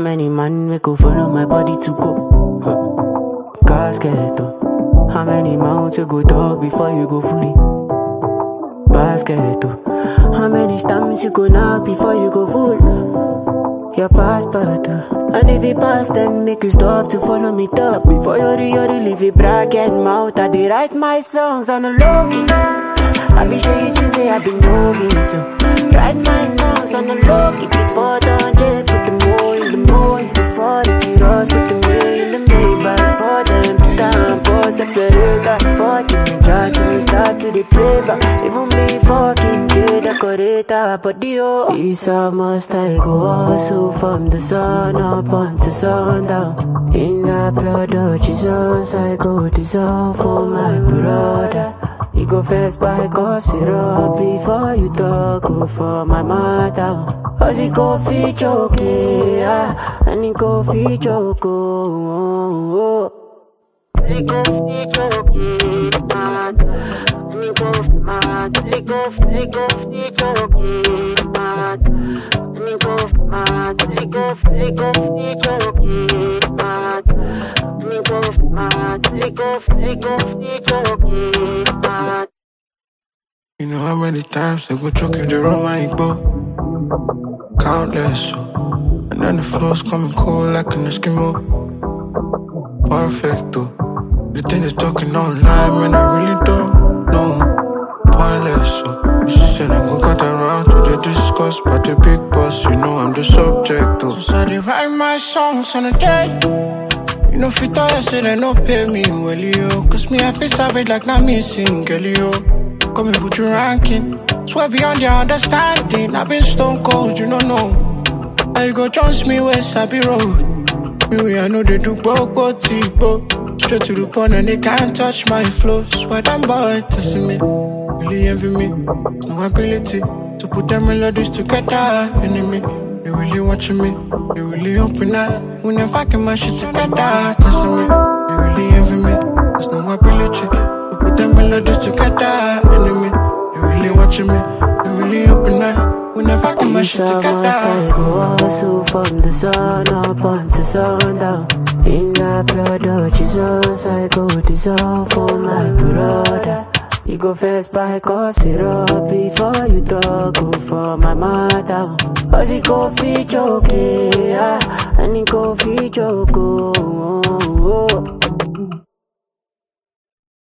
many man we go follow my body to go? Casket, oh. How many mouths you go talk before you go fully? Basket, oh. How many stamps you go knock before you go full? Your passport, oh. And if you pass, then make you stop to follow me talk. Before you leave it bracket mouth. I did write my songs on the low-key. I be sure you to say I be novice, so write my songs on the low-key. Before the 100, put the more in the more. Before the kilos, put the way in the Maybach. For them, put down, pause, separator. For Jimmy, try to me, start to the playback. Even me fucking the decorator. But the it's a must I go also from the sun up until sundown. In the blood of Jesus, I go dissolve for my brother. You go first by cough syrup before you talk for my mother. Cause he go feet choke, yeah, and he go feet choke, oh. He go feet choke, mad, and he go mad. He go feet choke, mad, and he go mad. He go feet choke, mad, and he go mad. He go feet choke, mad. You know how many times I go choke if the rum ain't go? Countless, so. And then the floor's coming cold like an Eskimo. Perfecto. The thing is talking online, man, I really don't know. Pointless, so. You said I go cut around to the discuss, but the big boss, you know I'm the subject, though. So I write my songs on a day. You know, if you thought I said I no pay me, well, yo. Cause me, I feel savage like not missing, girl, yo. Come and put your ranking. Swear beyond your understanding. I've been stone cold, you don't know. I go trust me where Sabi Road. Me, I know they do both, straight to the point and they can't touch my flow. Swear them boy testing me. Really envy me. No ability to put them melodies together. Enemy. They really watching me. They really open up. When I'm fucking my shit together. Testing me. They really envy me. There's no ability to put them melodies together. Enemy. They really watching me. They really open up. When I'm fucking my shit together. I go also from the sun up until sundown. In the blood of Jesus, I go dissolve for my brother. You go first by cough syrup before you talk for my mother. Cause he go feet choke, yeah, and he go feet choke, oh.